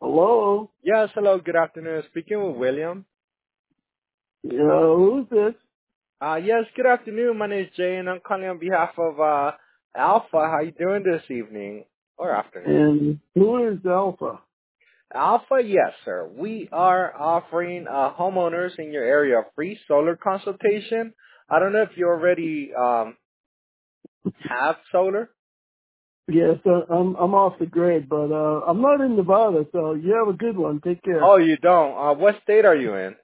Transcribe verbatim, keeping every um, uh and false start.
Hello? Yes, hello, good afternoon. Speaking with William. Yeah, who's this? Uh, yes, good afternoon. My name is Jay, and I'm calling on behalf of uh, Alpha. How you doing this evening or afternoon? And who is Alpha? Alpha, yes, sir. We are offering uh, homeowners in your area a free solar consultation. I don't know if you already um, have solar. Yes, uh, I'm I'm off the grid, but uh, I'm not in Nevada, so you have a good one. Take care. Oh, you don't. Uh, what state are you in?